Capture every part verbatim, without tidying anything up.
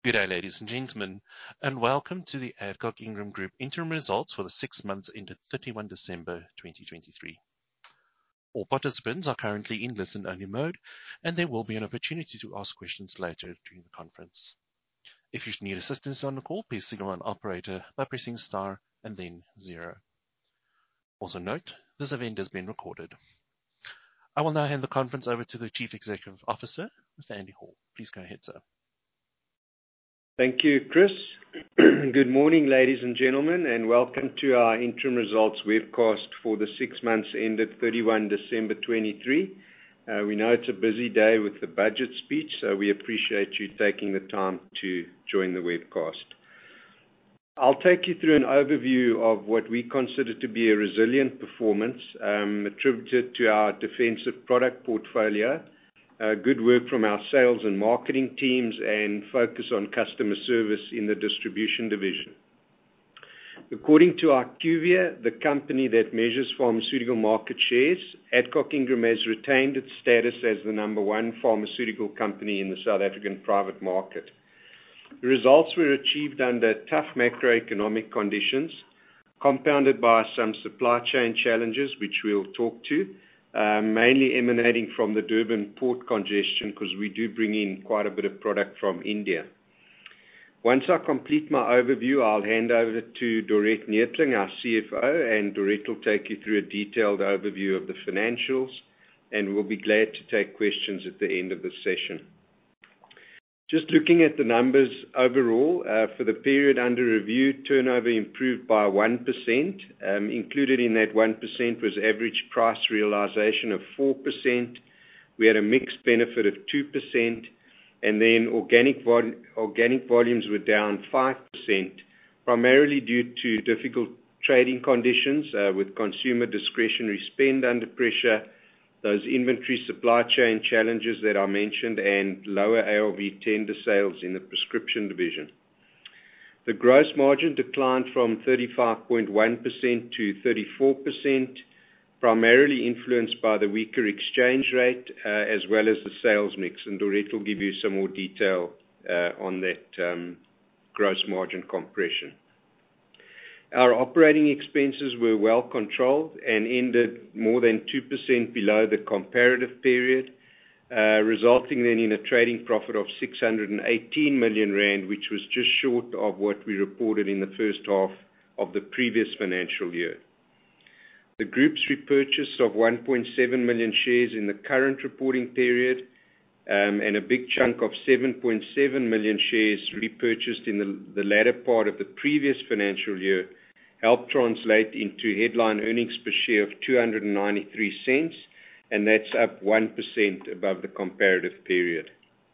Good day, ladies and gentlemen, and welcome to the Adcock Ingram Group interim results for the six months ended thirty-first December twenty twenty-three. All participants are currently in listen-only mode, and there will be an opportunity to ask questions later during the conference. If you should need assistance on the call, please signal an operator by pressing star and then zero. Also note, this event has been recorded. I will now hand the conference over to the Chief Executive Officer, Mister Andy Hall. Please go ahead, sir. Thank you, Chris. Good morning, ladies and gentlemen, and welcome to our interim results webcast for the six months ended thirty-first December twenty-three. Uh, we know it's a busy day with the budget speech, so we appreciate you taking the time to join the webcast. I'll take you through an overview of what we consider to be a resilient performance, um, attributed to our defensive product portfolio, Uh, good work from our sales and marketing teams, and focus on customer service in the distribution division. According to IQVIA, the company that measures pharmaceutical market shares, Adcock Ingram has retained its status as the number one pharmaceutical company in the South African private market. The results were achieved under tough macroeconomic conditions, compounded by some supply chain challenges, which we'll talk to, Uh, mainly emanating from the Durban port congestion, because we do bring in quite a bit of product from India. Once I complete my overview, I'll hand over to Dorette Neethling, our C F O, and Dorette will take you through a detailed overview of the financials, and we'll be glad to take questions at the end of the session. Just looking at the numbers overall, uh, for the period under review, turnover improved by one percent. Um, included in that one percent was average price realization of four percent. We had a mixed benefit of two percent, and then organic, vol- organic volumes were down five percent, primarily due to difficult trading conditions uh, with consumer discretionary spend under pressure, those inventory supply chain challenges that I mentioned, and lower A R V tender sales in the prescription division. The gross margin declined from thirty-five point one percent to thirty-four percent, primarily influenced by the weaker exchange rate uh, as well as the sales mix, and Dorette will give you some more detail uh, on that um, gross margin compression. Our operating expenses were well controlled and ended more than two percent below the comparative period, uh, resulting then in a trading profit of six hundred eighteen million rand, which was just short of what we reported in the first half of the previous financial year. The group's repurchase of one point seven million shares in the current reporting period, um, and a big chunk of seven point seven million shares repurchased in the, the latter part of the previous financial year, helped translate into headline earnings per share of two hundred ninety-three cents, and that's up one percent above the comparative period.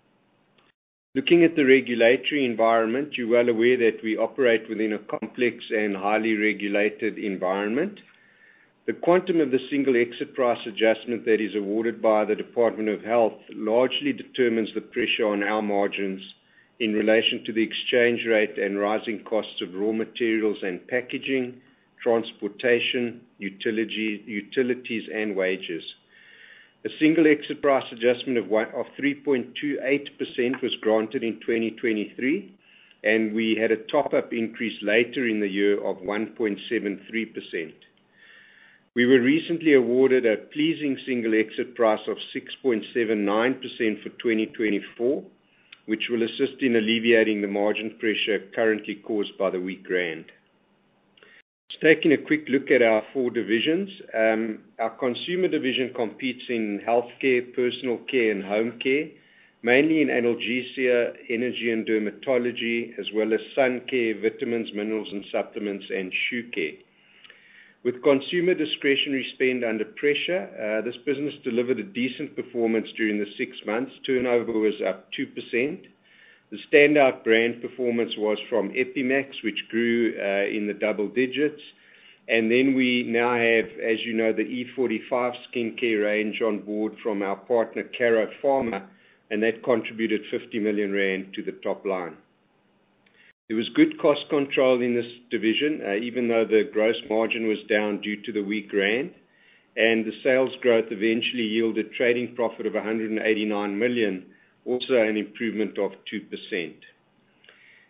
Looking at the regulatory environment, you're well aware that we operate within a complex and highly regulated environment. The quantum of the single exit price adjustment that is awarded by the Department of Health largely determines the pressure on our margins in relation to the exchange rate and rising costs of raw materials and packaging, transportation, utility, utilities, and wages. A single exit price adjustment of, of three point two eight percent was granted in twenty twenty-three, and we had a top-up increase later in the year of one point seven three percent. We were recently awarded a pleasing single exit price of six point seven nine percent for twenty twenty-four, which will assist in alleviating the margin pressure currently caused by the weak rand. Just taking a quick look at our four divisions, um, our consumer division competes in healthcare, personal care, and home care, mainly in analgesia, energy and dermatology, as well as sun care, vitamins, minerals and supplements, and shoe care. With consumer discretionary spend under pressure, uh, this business delivered a decent performance during the six months. Turnover was up two percent. The standout brand performance was from Epimax, which grew uh, in the double digits. And then we now have, as you know, the E forty-five skincare range on board from our partner Caro Pharma, and that contributed fifty million rand to the top line. There was good cost control in this division, uh, even though the gross margin was down due to the weak rand, and the sales growth eventually yielded trading profit of one hundred eighty-nine million, also an improvement of two percent.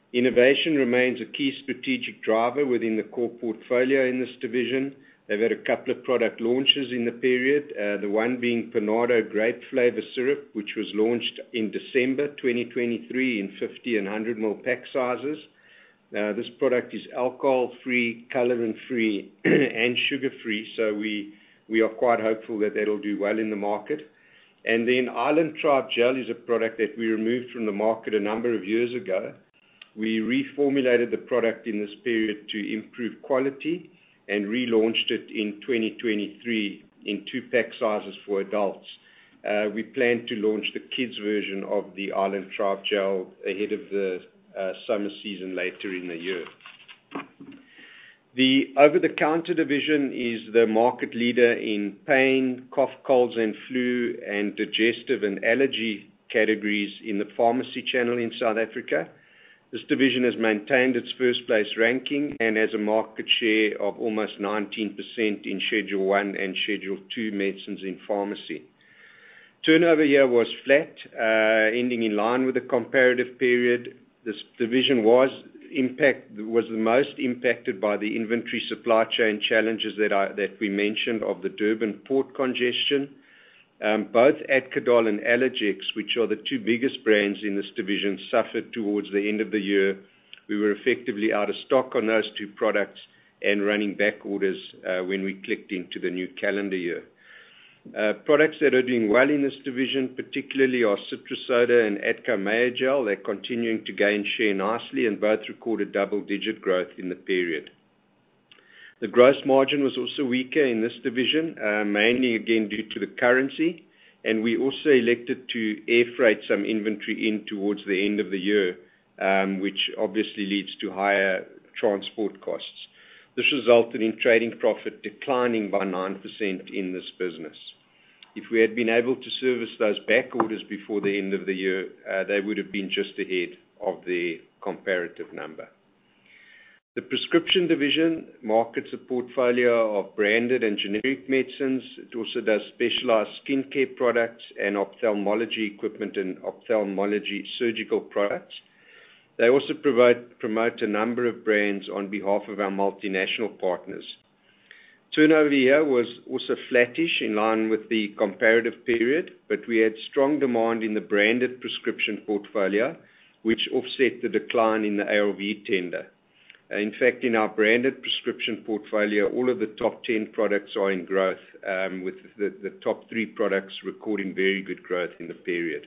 Innovation remains a key strategic driver within the core portfolio in this division. They've had a couple of product launches in the period, uh, the one being Panado Grape Flavor Syrup, which was launched in December twenty twenty-three in fifty and one hundred milliliter pack sizes. Uh, this product is alcohol-free, colorant-free, and sugar-free, so we, we are quite hopeful that that'll do well in the market. And then Island Tribe Gel is a product that we removed from the market a number of years ago. We reformulated the product in this period to improve quality and relaunched it in twenty twenty-three in two pack sizes for adults. Uh, we plan to launch the kids version of the Island Tribe Gel ahead of the uh, summer season later in the year. The over-the-counter division is the market leader in pain, cough, colds and flu, and digestive and allergy categories in the pharmacy channel in South Africa. This division has maintained its first place ranking and has a market share of almost nineteen percent in Schedule one and Schedule two medicines in pharmacy. Turnover here was flat, uh, ending in line with the comparative period. This division was impact was the most impacted by the inventory supply chain challenges that I, that we mentioned of the Durban port congestion. Um, both Adcodol and Allergex, which are the two biggest brands in this division, suffered towards the end of the year. We were effectively out of stock on those two products and running back orders uh, when we clicked into the new calendar year. Uh, products that are doing well in this division particularly are Citrusoda and Adco Mayogel. They're continuing to gain share nicely and both recorded double-digit growth in the period. The gross margin was also weaker in this division, uh, mainly again due to the currency, and we also elected to air freight some inventory in towards the end of the year, um, which obviously leads to higher transport costs. This resulted in trading profit declining by nine percent in this business. If we had been able to service those back orders before the end of the year, uh, they would have been just ahead of the comparative number. The prescription division markets a portfolio of branded and generic medicines. It also does specialized skincare products and ophthalmology equipment and ophthalmology surgical products. They also provide, promote a number of brands on behalf of our multinational partners. Turnover here was also flattish in line with the comparative period, but we had strong demand in the branded prescription portfolio, which offset the decline in the A R V tender. In fact, in our branded prescription portfolio, all of the top ten products are in growth, um, with the, the top three products recording very good growth in the period.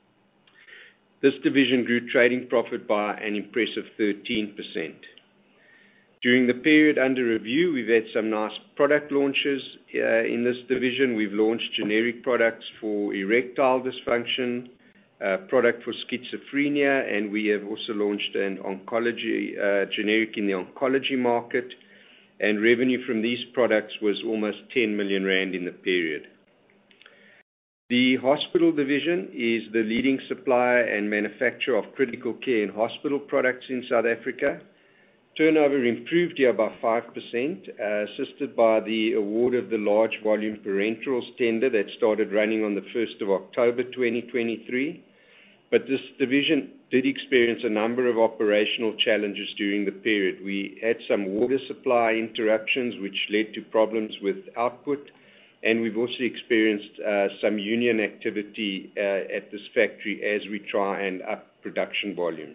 This division grew trading profit by an impressive thirteen percent. During the period under review, we've had some nice product launches uh, in this division. We've launched generic products for erectile dysfunction, Uh, product for schizophrenia, and we have also launched an oncology uh, generic in the oncology market, and revenue from these products was almost ten million rand in the period. The hospital division is the leading supplier and manufacturer of critical care and hospital products in South Africa. Turnover improved here by five percent, uh, assisted by the award of the large volume parenterals tender that started running on the first of October twenty twenty-three. But this division did experience a number of operational challenges during the period. We had some water supply interruptions which led to problems with output, and we've also experienced uh, some union activity uh, at this factory as we try and up production volumes.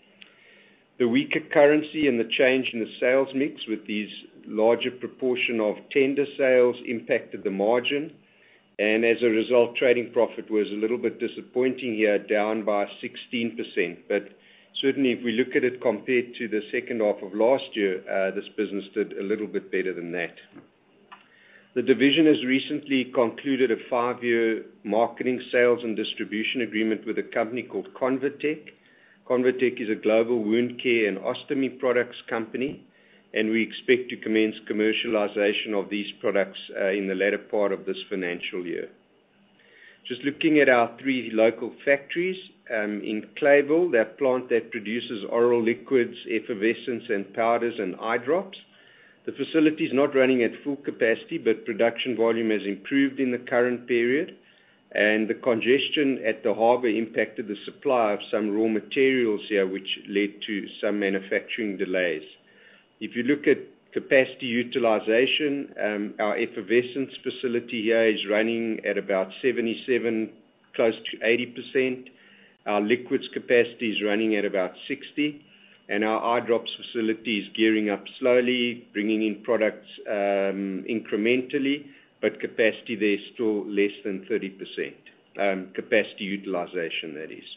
The weaker currency and the change in the sales mix with these larger proportion of tender sales impacted the margin. And as a result, trading profit was a little bit disappointing here, down by sixteen percent. But certainly if we look at it compared to the second half of last year, uh, this business did a little bit better than that. The division has recently concluded a five-year marketing, sales and distribution agreement with a company called Convatec. Convatec is a global wound care and ostomy products company, and we expect to commence commercialization of these products uh, in the latter part of this financial year. Just looking at our three local factories, um, in Clayville, that plant that produces oral liquids, effervescents and powders and eye drops. The facility is not running at full capacity, but production volume has improved in the current period. and the congestion at the harbor impacted the supply of some raw materials here, which led to some manufacturing delays. If you look at capacity utilization, um, our effervescence facility here is running at about seventy-seven, close to eighty percent. Our liquids capacity is running at about sixty, and our eye drops facility is gearing up slowly, bringing in products um, incrementally, but capacity there is still less than thirty percent, um, capacity utilization, that is.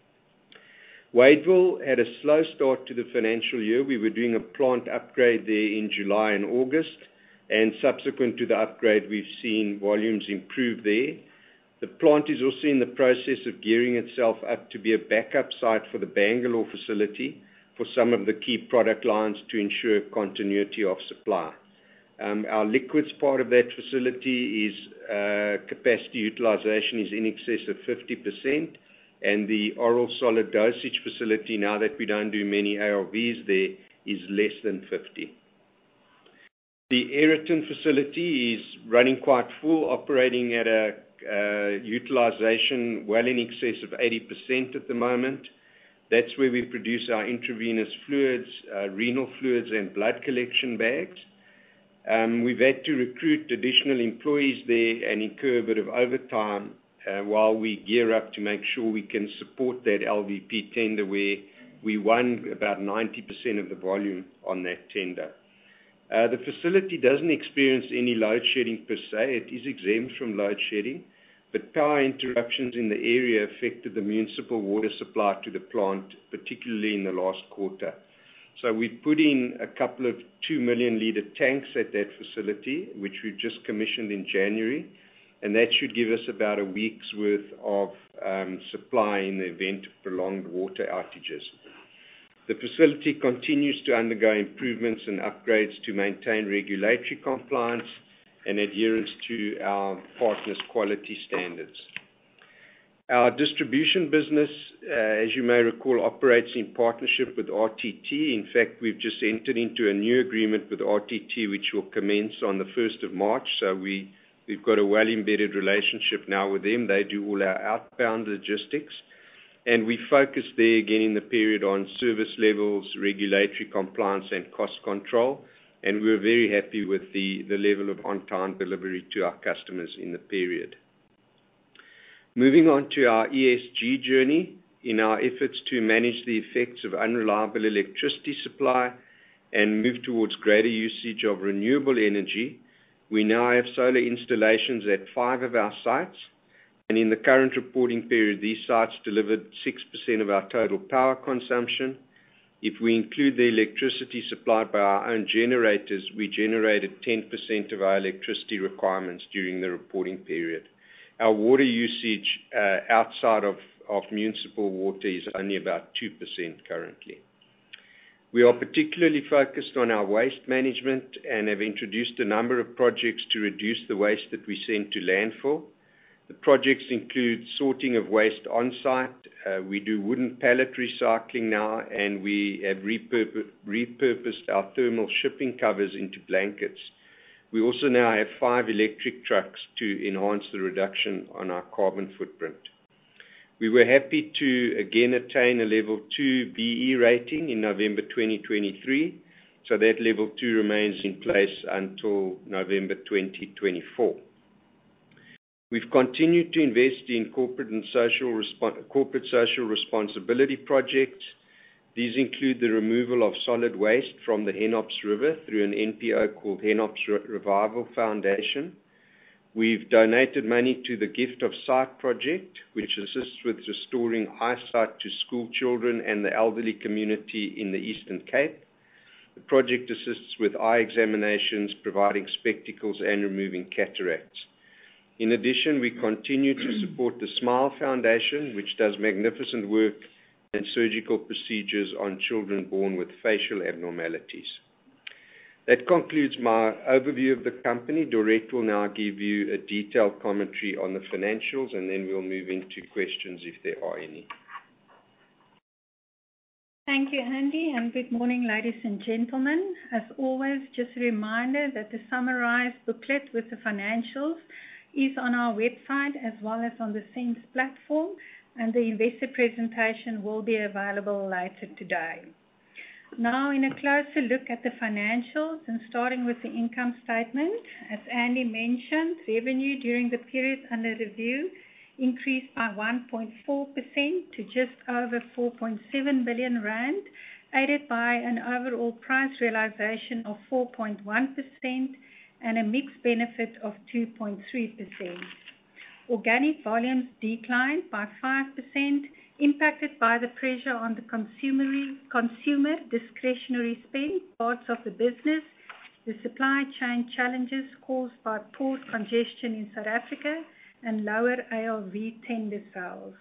Wadeville had a slow start to the financial year. We were doing a plant upgrade there in July and August, and subsequent to the upgrade, we've seen volumes improve there. The plant is also in the process of gearing itself up to be a backup site for the Bangalore facility for some of the key product lines to ensure continuity of supply. Um, our liquids part of that facility is uh, capacity utilization is in excess of fifty percent, and the oral solid dosage facility, now that we don't do many A R Vs there, is less than fifty. The Aeroton facility is running quite full, operating at a uh, utilization well in excess of eighty percent at the moment. That's where we produce our intravenous fluids, uh, renal fluids, and blood collection bags. Um, we've had to recruit additional employees there and incur a bit of overtime uh, while we gear up to make sure we can support that L V P tender, where we won about ninety percent of the volume on that tender. Uh, the facility doesn't experience any load shedding per se. It is exempt from load shedding, but power interruptions in the area affected the municipal water supply to the plant, particularly in the last quarter. So we put in a couple of two million litre tanks at that facility, which we've just commissioned in January, and that should give us about a week's worth of um, supply in the event of prolonged water outages. The facility continues to undergo improvements and upgrades to maintain regulatory compliance and adherence to our partners' quality standards. Our distribution business, uh, as you may recall, operates in partnership with R T T. In fact, we've just entered into a new agreement with R T T, which will commence on the first of March. So we, we've got a well-embedded relationship now with them. They do all our outbound logistics. And we focus there again in the period on service levels, regulatory compliance, and cost control. And we're very happy with the, the level of on-time delivery to our customers in the period. Moving on to our E S G journey, in our efforts to manage the effects of unreliable electricity supply and move towards greater usage of renewable energy, we now have solar installations at five of our sites. And in the current reporting period, these sites delivered six percent of our total power consumption. If we include the electricity supplied by our own generators, we generated ten percent of our electricity requirements during the reporting period. Our water usage uh, outside of, of municipal water is only about two percent currently. We are particularly focused on our waste management and have introduced a number of projects to reduce the waste that we send to landfill. The projects include sorting of waste on-site. Uh, we do wooden pallet recycling now, and we have repurpo- repurposed our thermal shipping covers into blankets. We also now have five electric trucks to enhance the reduction on our carbon footprint. We were happy to again attain a level two B E rating in November twenty twenty-three, so that level two remains in place until November twenty twenty-four. We've continued to invest in corporate and social respo- corporate social responsibility projects. These include the removal of solid waste from the Henops River through an N P O called Henops Revival Foundation. We've donated money to the Gift of Sight project, which assists with restoring eyesight to school children and the elderly community in the Eastern Cape. The project assists with eye examinations, providing spectacles, and removing cataracts. In addition, we continue to support the Smile Foundation, which does magnificent work and surgical procedures on children born with facial abnormalities. That concludes my overview of the company. Dorette will now give you a detailed commentary on the financials, and then we'll move into questions if there are any. Thank you, Andy, and good morning, ladies and gentlemen. As always, just a reminder that the summarized booklet with the financials is on our website as well as on the SENS platform, and the investor presentation will be available later today. Now, in a closer look at the financials and starting with the income statement, as Andy mentioned, revenue during the period under review increased by one point four percent to just over four point seven billion rand, aided by an overall price realization of four point one percent and a mixed benefit of two point three percent. Organic volumes declined by five percent, impacted by the pressure on the consumer, consumer discretionary spend parts of the business, the supply chain challenges caused by port congestion in South Africa, and lower A R V tender sales.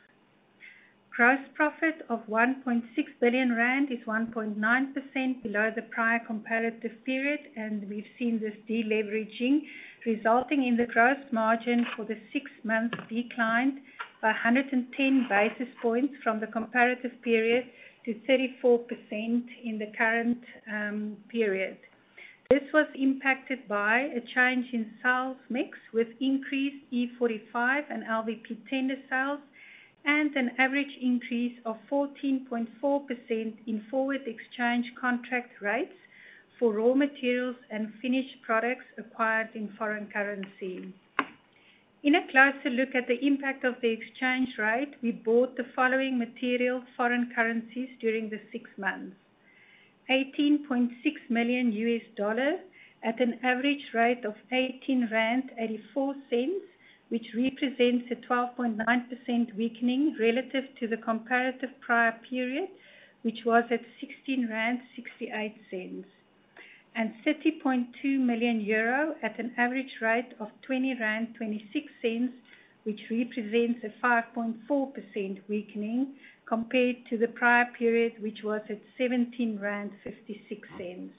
Gross profit of one point six billion rand is one point nine percent below the prior comparative period, and we've seen this deleveraging, resulting in the gross margin for the six months declined by one hundred ten basis points from the comparative period to thirty-four percent in the current um, period. This was impacted by a change in sales mix with increased E forty-five and L V P tender sales and an average increase of fourteen point four percent in forward exchange contract rates for raw materials and finished products acquired in foreign currency. In a closer look at the impact of the exchange rate, we bought the following material foreign currencies during the six months. eighteen point six million U S dollars at an average rate of eighteen rand eighty-four cents, which represents a twelve point nine percent weakening relative to the comparative prior period, which was at sixteen rand sixty-eight cents. And thirty point two million euro at an average rate of twenty rand twenty-six cents, which represents a five point four percent weakening compared to the prior period, which was at seventeen rand fifty-six cents.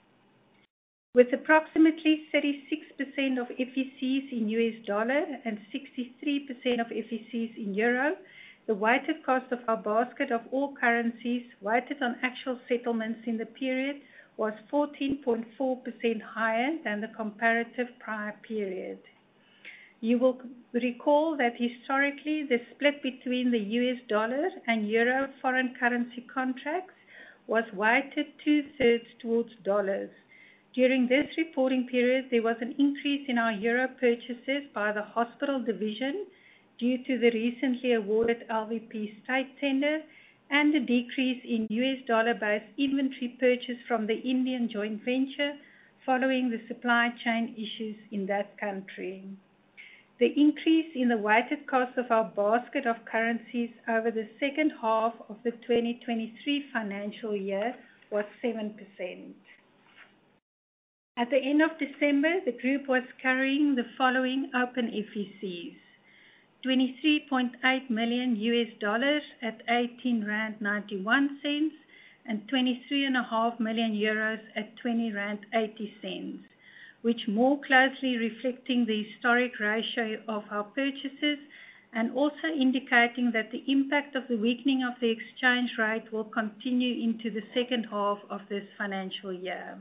With approximately thirty-six percent of F E Cs in U S dollar and sixty-three percent of F E Cs in euro, the weighted cost of our basket of all currencies weighted on actual settlements in the period was fourteen point four percent higher than the comparative prior period. You will recall that historically the split between the U S dollar and euro foreign currency contracts was weighted two-thirds towards dollars. During this reporting period, there was an increase in our euro purchases by the hospital division due to the recently awarded L V P state tender and a decrease in U S dollar-based inventory purchase from the Indian joint venture following the supply chain issues in that country. The increase in the weighted cost of our basket of currencies over the second half of the twenty twenty-three financial year was seven percent. At the end of December, the group was carrying the following open F E Cs. twenty-three point eight million U S dollars at eighteen rand ninety-one cents and twenty-three point five million euros at twenty rand eighty cents, which more closely reflecting the historic ratio of our purchases and also indicating that the impact of the weakening of the exchange rate will continue into the second half of this financial year.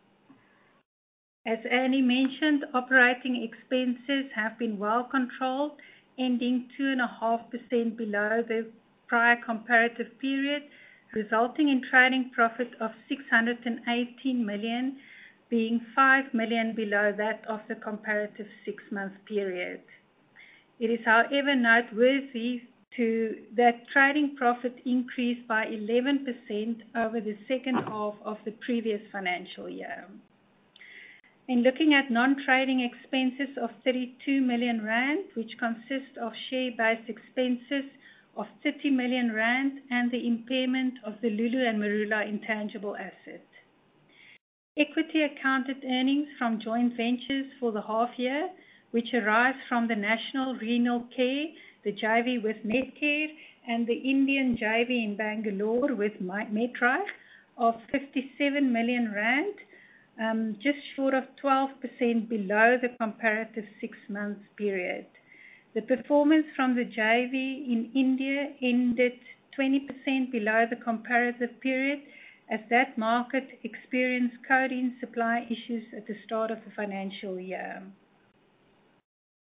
As Annie mentioned, operating expenses have been well controlled, ending two point five percent below the prior comparative period, resulting in trading profit of six hundred eighteen million, being five million below that of the comparative six-month period. It is, however, noteworthy to that trading profit increased by eleven percent over the second half of the previous financial year. In looking at non-trading expenses of thirty-two million rand, which consist of share-based expenses of thirty million rand and the impairment of the Lulu and Marula intangible asset. Equity accounted earnings from joint ventures for the half year, which arise from the National Renal Care, the J V with Netcare, and the Indian J V in Bangalore with Medreich, of fifty-seven million rand, um, just short of twelve percent below the comparative six-month period. The performance from the J V in India ended twenty percent below the comparative period, as that market experienced codeine supply issues at the start of the financial year.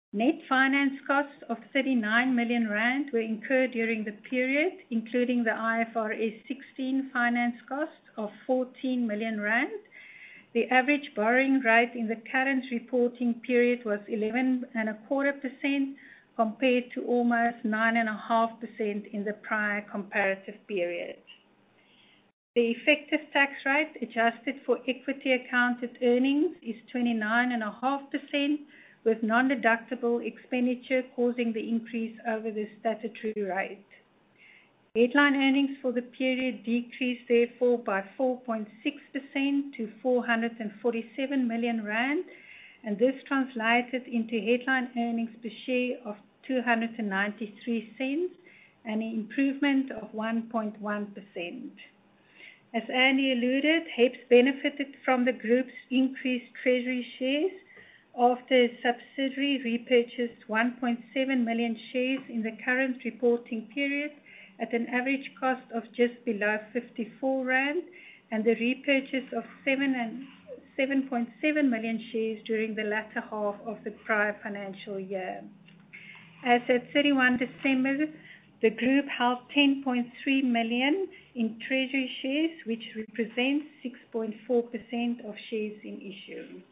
Net finance costs of thirty-nine million rand were incurred during the period, including the I F R S sixteen finance costs of fourteen million rand. The average borrowing rate in the current reporting period was eleven and a quarter percent compared to almost nine and a half percent in the prior comparative period. The effective tax rate adjusted for equity accounted earnings is twenty-nine and a half percent, with non-deductible expenditure causing the increase over the statutory rate. Headline earnings for the period decreased therefore by four point six percent to four hundred forty-seven million rand, and this translated into headline earnings per share of two hundred ninety-three cents, an improvement of one point one percent. As Andy alluded, H E P S benefited from the group's increased treasury shares after a subsidiary repurchased one point seven million shares in the current reporting period at an average cost of just below fifty-four rand, and the repurchase of seven point seven million shares during the latter half of the prior financial year. As at thirty-first December, the group held ten point three million in treasury shares, which represents six point four percent of shares in issue.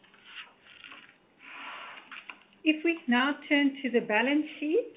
If we now turn to the balance sheet,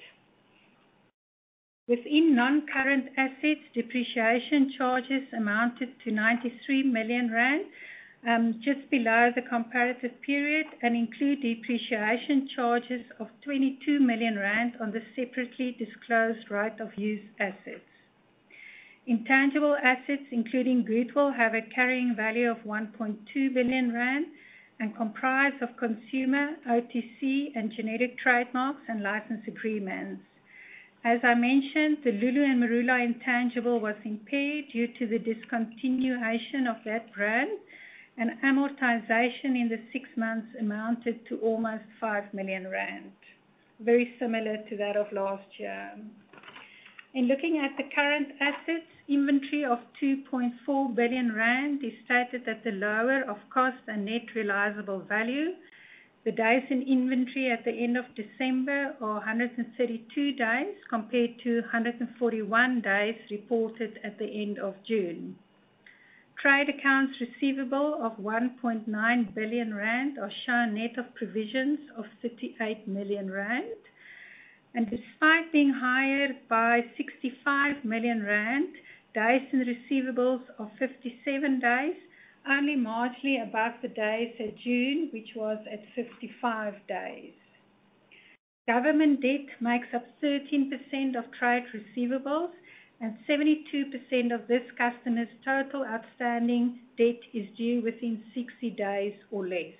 within non-current assets, depreciation charges amounted to ninety-three million rand, um, just below the comparative period, and include depreciation charges of twenty-two million rand on the separately disclosed right of use assets. Intangible assets, including goodwill, have a carrying value of one point two billion rand and comprise of consumer, O T C, and generic trademarks and license agreements. As I mentioned, the Lulu and Marula intangible was impaired due to the discontinuation of that brand, and amortization in the six months amounted to almost five million rand, very similar to that of last year. In looking at the current assets, inventory of two point four billion rand is stated at the lower of cost and net realizable value. The days in inventory at the end of December are one hundred thirty-two days compared to one hundred forty-one days reported at the end of June. Trade accounts receivable of one point nine billion rand are shown net of provisions of thirty-eight million rand. And despite being higher by sixty-five million rand, days in receivables of fifty-seven days, only marginally above the days at June, which was at fifty-five days. Government debt makes up thirteen percent of trade receivables, and seventy-two percent of this customer's total outstanding debt is due within sixty days or less.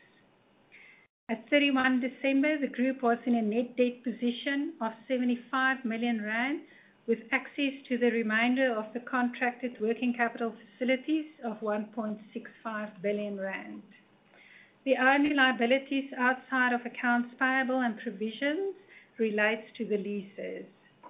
At thirty-first December, the group was in a net debt position of seventy-five million rand, with access to the remainder of the contracted working capital facilities of one point six five billion rand. The only liabilities outside of accounts payable and provisions relates to the leases.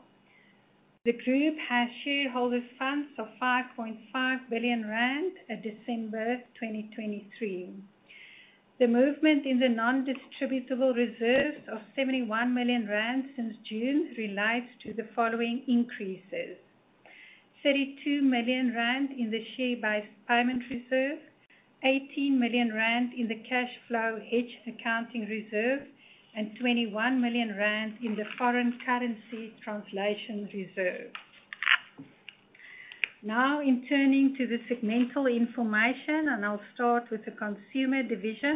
The group has shareholders' funds of five point five billion rand at December twenty twenty-three. The movement in the non-distributable reserves of seventy-one million rand since June relates to the following increases: thirty-two million rand in the share-based payment reserve, eighteen million rand in the cash flow hedge accounting reserve, and twenty-one million rand in the foreign currency translation reserve. Now, in turning to the segmental information, and I'll start with the consumer division.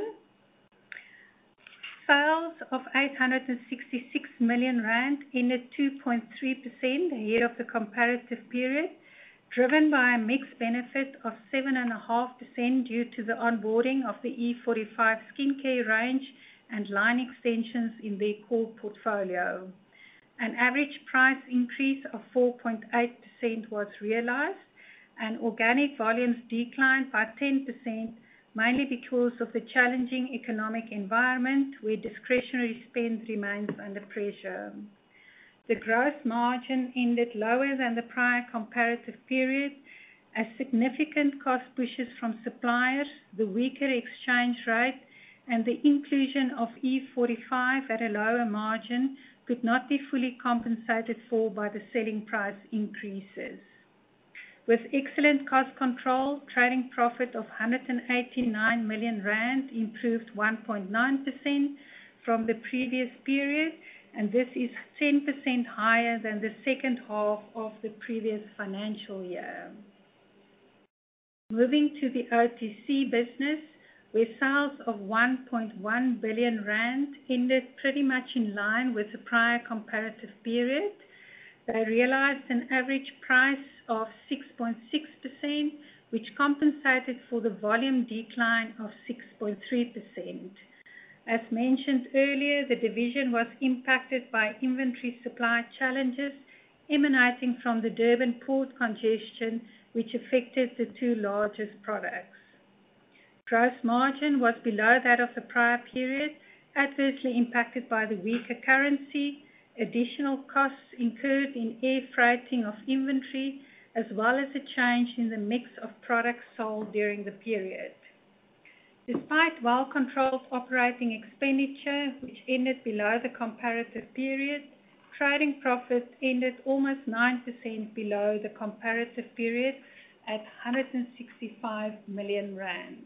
Sales of eight hundred sixty-six million rand ended two point three percent ahead of the comparative period, driven by a mixed benefit of seven point five percent due to the onboarding of the E forty-five skincare range and line extensions in their core portfolio. An average price increase of four point eight percent was realized, and organic volumes declined by ten percent, mainly because of the challenging economic environment where discretionary spend remains under pressure. The gross margin ended lower than the prior comparative period, as significant cost pushes from suppliers, the weaker exchange rate, and the inclusion of E forty-five at a lower margin could not be fully compensated for by the selling price increases. With excellent cost control, trading profit of one hundred eighty-nine million rand improved one point nine percent from the previous period, and this is ten percent higher than the second half of the previous financial year. Moving to the O T C business, where sales of one point one billion rand ended pretty much in line with the prior comparative period. They realized an average price of six point six percent, which compensated for the volume decline of six point three percent. As mentioned earlier, the division was impacted by inventory supply challenges emanating from the Durban port congestion, which affected the two largest products. Gross margin was below that of the prior period, adversely impacted by the weaker currency, additional costs incurred in air freighting of inventory, as well as a change in the mix of products sold during the period. Despite well-controlled operating expenditure, which ended below the comparative period, trading profit ended almost nine percent below the comparative period at one hundred sixty-five million rand.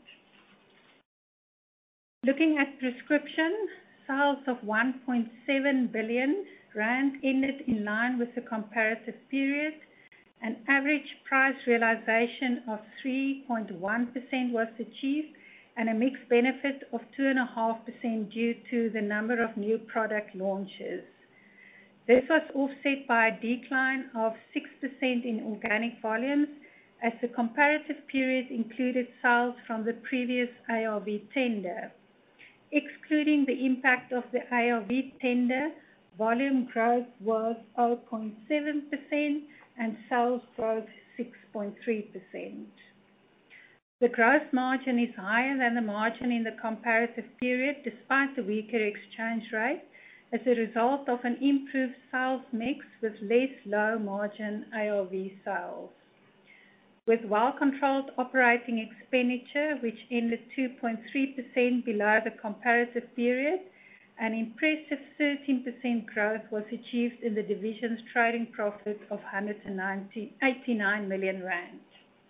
Looking at prescription, sales of one point seven billion rand ended in line with the comparative period. An average price realization of three point one percent was achieved, and a mixed benefit of two point five percent due to the number of new product launches. This was offset by a decline of six percent in organic volumes, as the comparative period included sales from the previous A R V tender. Excluding the impact of the A R V tender, volume growth was zero point seven percent and sales growth six point three percent. The gross margin is higher than the margin in the comparative period despite the weaker exchange rate, as a result of an improved sales mix with less low-margin A R V sales. With well-controlled operating expenditure, which ended two point three percent below the comparative period, an impressive thirteen percent growth was achieved in the division's trading profit of one hundred eighty-nine million rand.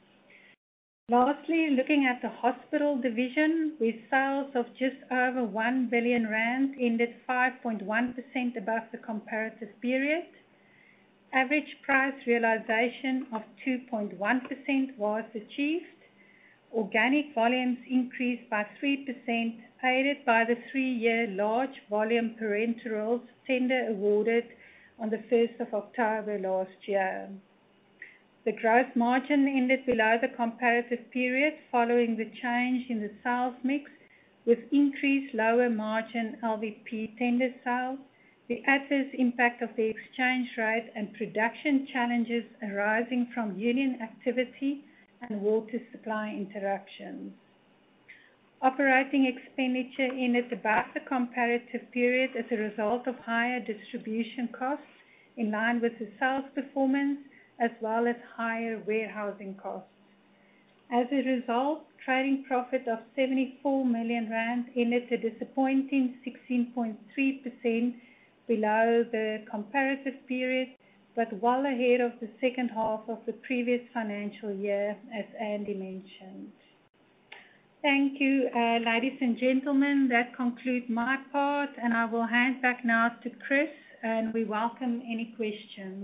Lastly, looking at the hospital division, with sales of just over one billion rand ended five point one percent above the comparative period. Average price realization of two point one percent was achieved. Organic volumes increased by three percent, aided by the three-year large volume parenterals tender awarded on the first of October last year. The gross margin ended below the comparative period following the change in the sales mix, with increased lower margin L V P tender sales, the adverse impact of the exchange rate, and production challenges arising from union activity and water supply interruptions. Operating expenditure ended above the comparative period as a result of higher distribution costs in line with the sales performance, as well as higher warehousing costs. As a result, trading profit of seventy-four million rand ended a disappointing sixteen point three percent below the comparative period, but well ahead of the second half of the previous financial year, as Andy mentioned. Thank you, uh, ladies and gentlemen. That concludes my part, and I will hand back now to Chris, and we welcome any questions.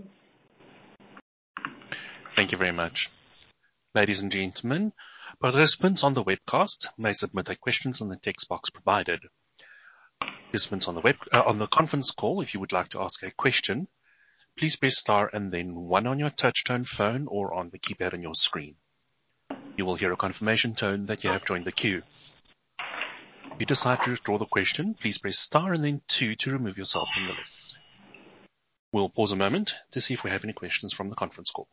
Thank you very much. Ladies and gentlemen, participants on the webcast may submit their questions in the text box provided. Participants on the web uh, on the conference call, if you would like to ask a question, please press star and then one on your touch-tone phone or on the keypad on your screen. You will hear a confirmation tone that you have joined the queue. If you decide to withdraw the question, please press star and then two to remove yourself from the list. We'll pause a moment to see if we have any questions from the conference call.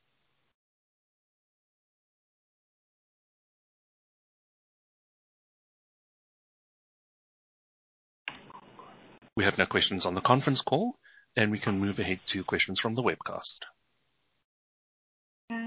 We have no questions on the conference call, and we can move ahead to questions from the webcast. Um,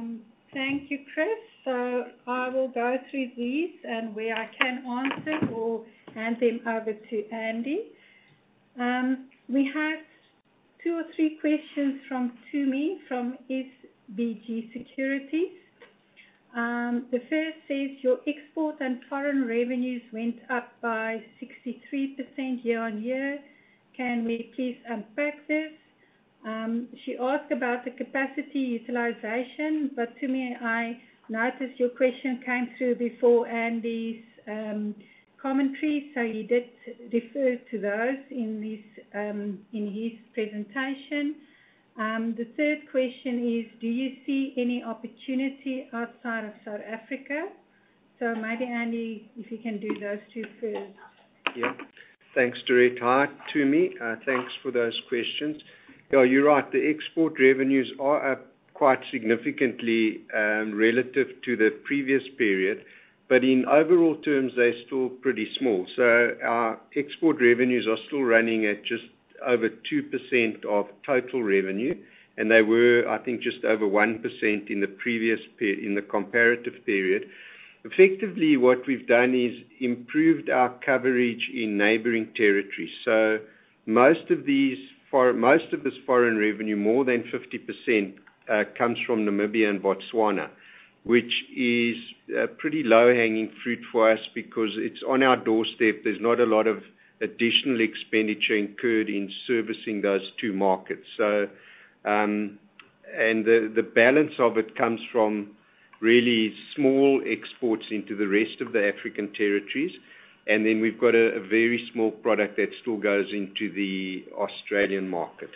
Thank you, Chris. So I will go through these, and where I can answer or hand them over to Andy. Um, we have two or three questions from Tumi from S B G Securities. Um, the first says your export and foreign revenues went up by sixty-three percent year on year. Can we please unpack this? Um, she asked about the capacity utilization, but to me, I noticed your question came through before Andy's um, commentary, so he did refer to those in his, um, in his presentation. Um, the third question is, do you see any opportunity outside of South Africa? So maybe, Andy, if you can do those two first. Yeah, thanks, Dorette. Hi, Tumi. Uh, thanks for those questions. Yeah, you're right. The export revenues are up quite significantly um, relative to the previous period, but in overall terms, they're still pretty small. So our export revenues are still running at just over two percent of total revenue, and they were, I think, just over one percent in the previous per- in the comparative period. Effectively, what we've done is improved our coverage in neighboring territories. So most of these For most of this foreign revenue, more than fifty percent, uh, comes from Namibia and Botswana, which is a pretty low-hanging fruit for us because it's on our doorstep. There's not a lot of additional expenditure incurred in servicing those two markets. So, um, and the, the balance of it comes from really small exports into the rest of the African territories. And then we've got a, a very small product that still goes into the Australian market.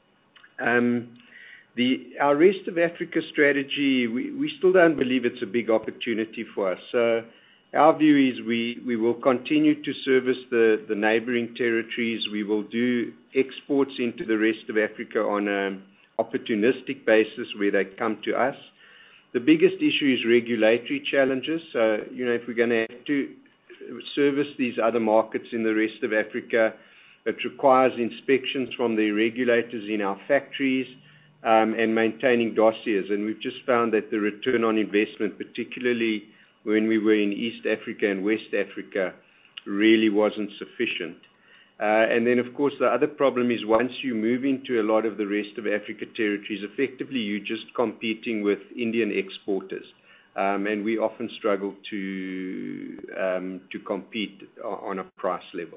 Um, the our rest of Africa strategy, we, we still don't believe it's a big opportunity for us. So our view is we, we will continue to service the, the neighboring territories. We will do exports into the rest of Africa on an opportunistic basis where they come to us. The biggest issue is regulatory challenges. So, you know, if we're going to have to service these other markets in the rest of Africa, it requires inspections from the regulators in our factories um, and maintaining dossiers. And we've just found that the return on investment, particularly when we were in East Africa and West Africa, really wasn't sufficient. Uh, and then, of course, the other problem is once you move into a lot of the rest of Africa territories, effectively you're just competing with Indian exporters. Um, and we often struggle to um, to compete on a price level.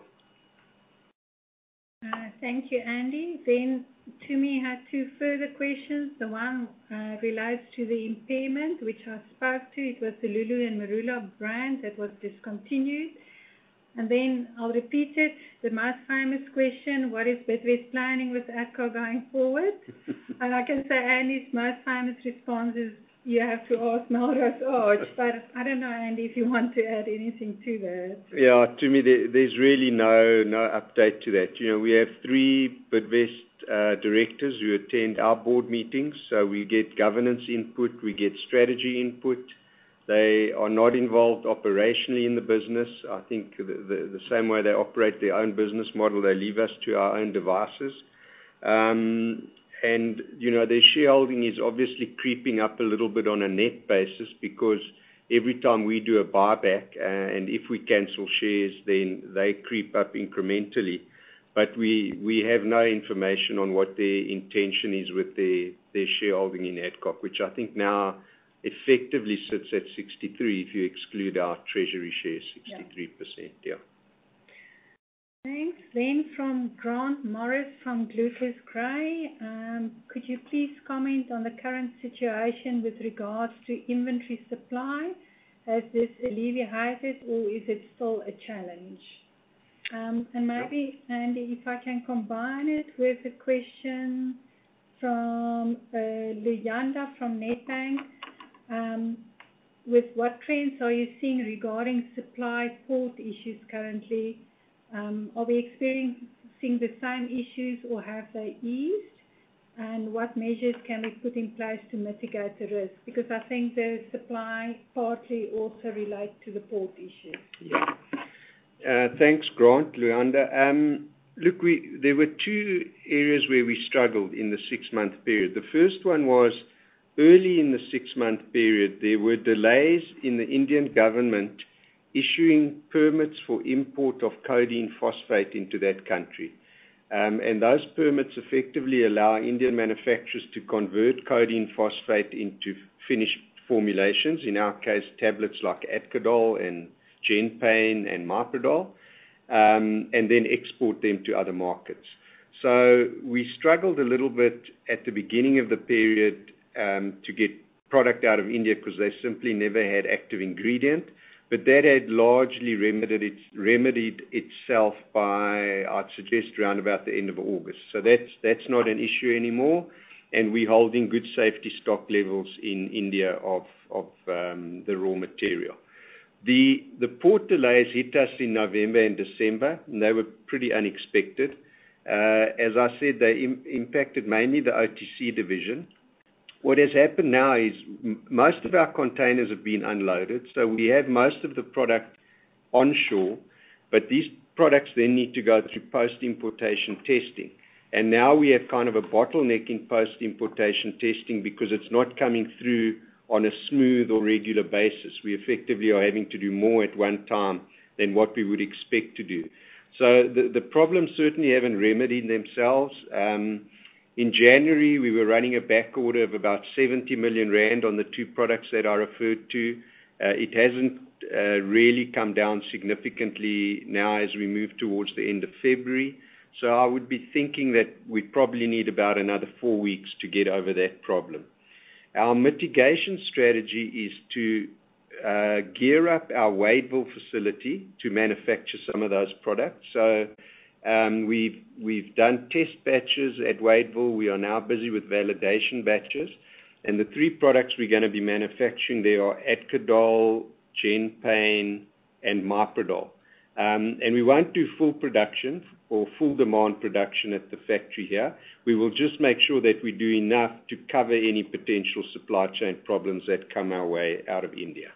Uh, thank you, Andy. Then Tumi had two further questions. The one uh, relates to the impairment, which I spoke to. It was the Lulu and Marula brand that was discontinued. And then I'll repeat it. The most famous question, what is Bidvest planning with Adcock going forward? And I can say Andy's most famous response is, you have to ask Melrose Arch, but I don't know, Andy, if you want to add anything to that. Yeah, to me, there, there's really no no update to that. You know, we have three Bidvest uh, directors who attend our board meetings, so we get governance input, we get strategy input. They are not involved operationally in the business. I think the, the, the same way they operate their own business model, they leave us to our own devices. Um, And, you know, their shareholding is obviously creeping up a little bit on a net basis because every time we do a buyback uh, and if we cancel shares, then they creep up incrementally. But we, we have no information on what their intention is with their, their shareholding in Adcock, which I think now effectively sits at sixty-three if you exclude our treasury shares, sixty-three percent, yeah. Thanks. Then from Grant Morris from Glucas Gray, um, could you please comment on the current situation with regards to inventory supply? Has this alleviated or is it still a challenge? Um, and maybe, Andy, if I can combine it with a question from uh, Luyanda from Nedbank, um, with what trends are you seeing regarding supply port issues currently? Um, are we experiencing the same issues or have they eased? And what measures can we put in place to mitigate the risk? Because I think the supply partly also relate to the port issues. Yeah. Uh, thanks, Grant, Luanda. Um, look, we, there were two areas where we struggled in the six-month period. The first one was early in the six-month period, there were delays in the Indian government issuing permits for import of codeine phosphate into that country. Um, and those permits effectively allow Indian manufacturers to convert codeine phosphate into finished formulations, in our case, tablets like Adcodol and Genpain and Miprodol, um, and then export them to other markets. So we struggled a little bit at the beginning of the period um, to get product out of India because they simply never had active ingredient. But that had largely remedied, it, remedied itself by, I'd suggest, around about the end of August. So that's that's not an issue anymore, and we're holding good safety stock levels in India of of um, the raw material. The the port delays hit us in November and December, and they were pretty unexpected. Uh, as I said, they im- impacted mainly the O T C division. What has happened now is m- most of our containers have been unloaded, so we have most of the product onshore, but these products then need to go through post-importation testing. And now we have kind of a bottleneck in post-importation testing because it's not coming through on a smooth or regular basis. We effectively are having to do more at one time than what we would expect to do. So the, the problems certainly haven't remedied themselves. Um, In January, we were running a back order of about seventy million rand on the two products that I referred to. Uh, it hasn't uh, really come down significantly now as we move towards the end of February. So I would be thinking that we probably need about another four weeks to get over that problem. Our mitigation strategy is to uh, gear up our Wadeville facility to manufacture some of those products. So Um, we've we've done test batches at Wadeville. We are now busy with validation batches. And the three products we're going to be manufacturing there are Adcodol, Genpain, and Miprodol. Um, and we won't do full production or full demand production at the factory here. We will just make sure that we do enough to cover any potential supply chain problems that come our way out of India.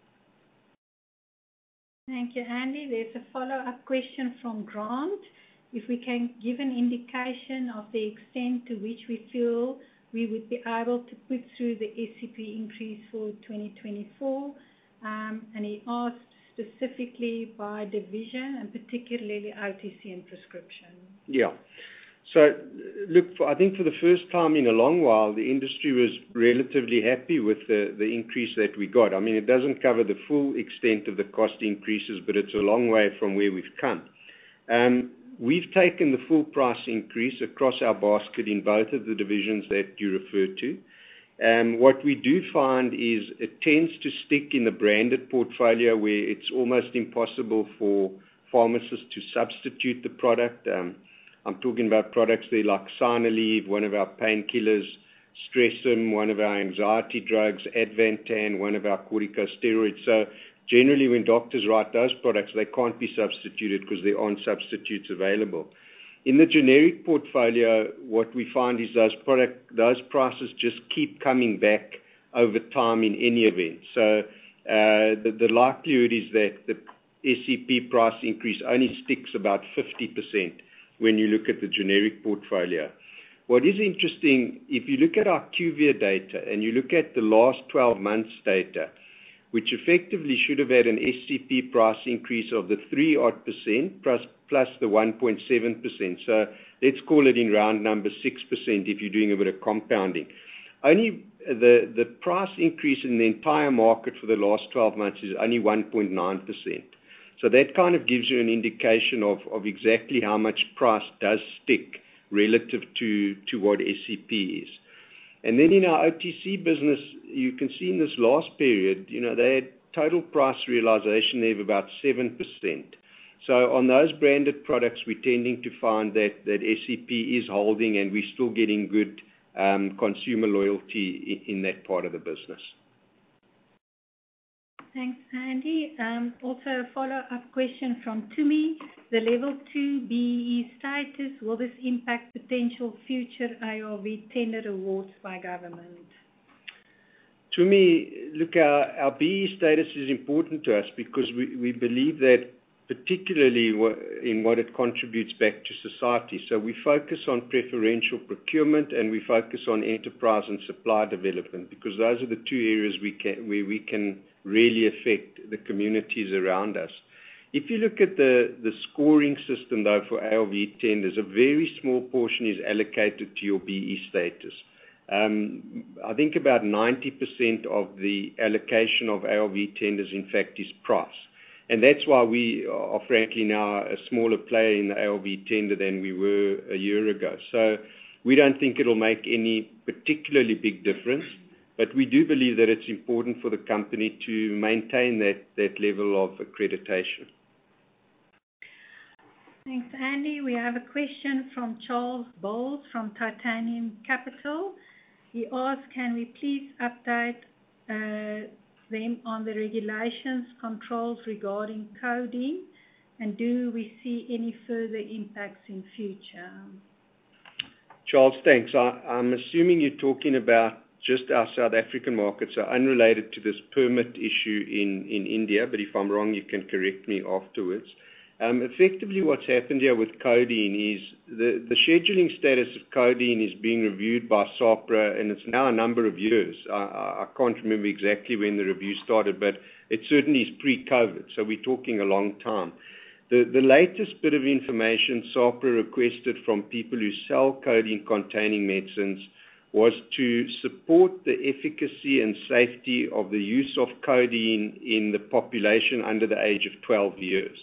Thank you, Andy. There's a follow-up question from Grant. If we can give an indication of the extent to which we feel we would be able to put through the S C P increase for twenty twenty-four. Um, and he asked specifically by division and particularly O T C and prescription. Yeah. So, look, for, I think for the first time in a long while, the industry was relatively happy with the, the increase that we got. I mean, it doesn't cover the full extent of the cost increases, but it's a long way from where we've come. Um, we've taken the full price increase across our basket in both of the divisions that you referred to. Um, what we do find is it tends to stick in the branded portfolio where it's almost impossible for pharmacists to substitute the product. Um, I'm talking about products there like Synaleve, one of our painkillers, Stressum, one of our anxiety drugs, Advantan, one of our corticosteroids. So generally when doctors write those products, they can't be substituted because there aren't substitutes available. In the generic portfolio, what we find is those product, those prices just keep coming back over time in any event. So uh, the, the likelihood is that the S C P price increase only sticks about fifty percent. When you look at the generic portfolio. What is interesting, if you look at our Q V I A data and you look at the last twelve months data, which effectively should have had an S C P price increase of the three odd percent plus, plus the one point seven percent. So let's call it in round number six percent if you're doing a bit of compounding. Only the, the price increase in the entire market for the last twelve months is only one point nine percent. So that kind of gives you an indication of, of exactly how much price does stick relative to, to what S C P is. And then in our O T C business, you can see in this last period, you know, they had total price realization there of about seven percent. So on those branded products, we're tending to find that, that S C P is holding and we're still getting good um, consumer loyalty in, in that part of the business. Thanks, Andy. Um, also, a follow-up question from Tumi. The level two B E status, will this impact potential future A R V tender awards by government? Tumi, look, our, our B E status is important to us because we, we believe that particularly in what it contributes back to society. So we focus on preferential procurement and we focus on enterprise and supply development, because those are the two areas we can, where we can really affect the communities around us. If you look at the, the scoring system, though, for A R V tenders, a very small portion is allocated to your B E status. Um, I think about ninety percent of the allocation of A R V tenders, in fact, is price. And that's why we are frankly now a smaller player in the A R V tender than we were a year ago. So we don't think it'll make any particularly big difference, but we do believe that it's important for the company to maintain that, that level of accreditation. Thanks, Andy. We have a question from Charles Bowles from Titanium Capital. He asks, can we please update uh, them on the regulations, controls regarding codeine, and do we see any further impacts in future? Charles, thanks. I, I'm assuming you're talking about just our South African markets, so unrelated to this permit issue in, in India, but if I'm wrong, you can correct me afterwards. Um, effectively, what's happened here with codeine is the, the scheduling status of codeine is being reviewed by SAHPRA, and it's now a number of years. I, I can't remember exactly when the review started, but it certainly is pre-COVID, so we're talking a long time. The, the latest bit of information SAHPRA requested from people who sell codeine-containing medicines was to support the efficacy and safety of the use of codeine in the population under the age of twelve years.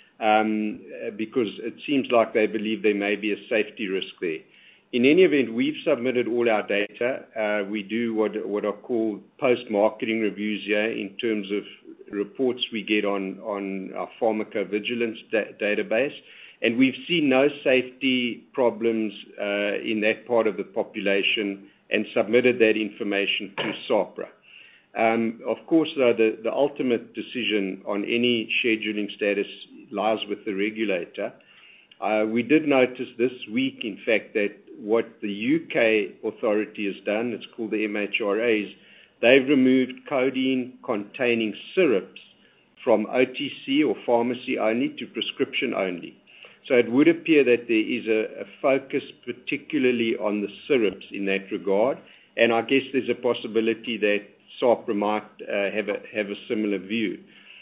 Um, because it seems like they believe there may be a safety risk there. In any event, we've submitted all our data. Uh, we do what, what are called post-marketing reviews here in terms of reports we get on, on our pharmacovigilance da- database, and we've seen no safety problems uh, in that part of the population and submitted that information to SAHPRA. Um, of course, though, the, the ultimate decision on any scheduling status lies with the regulator. Uh, we did notice this week, in fact, that what the U K authority has done, it's called the M H R As, they've removed codeine-containing syrups from O T C or pharmacy only to prescription only. So it would appear that there is a, a focus particularly on the syrups in that regard, and I guess there's a possibility that SAHPRA might uh, have, a, have a similar view.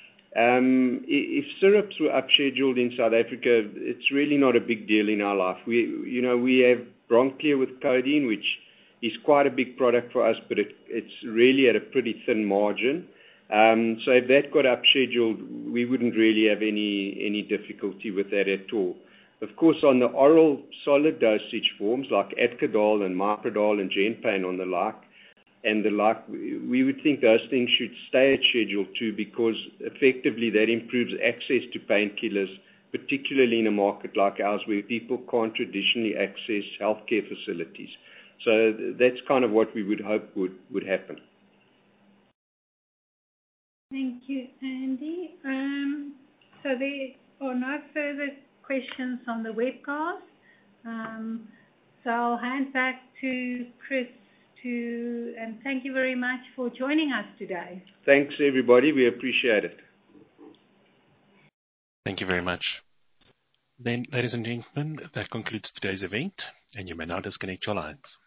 Um, if syrups were upscheduled in South Africa, it's really not a big deal in our life. We, you know, we have Bronchclear with codeine, which is quite a big product for us, but it, it's really at a pretty thin margin. Um, so if that got upscheduled, we wouldn't really have any any difficulty with that at all. Of course, on the oral solid dosage forms like Adcodol and Miprodol and Genpain on the like, and the like, we would think those things should stay at Schedule two because effectively that improves access to painkillers, particularly in a market like ours where people can't traditionally access healthcare facilities. So that's kind of what we would hope would, would happen. Thank you, Andy. Um, so there are no further questions on the webcast. Um, so I'll hand back to Chris. To, and thank you very much for joining us today. Thanks, everybody. We appreciate it. Thank you very much. Then, ladies and gentlemen, that concludes today's event, and you may now disconnect your lines.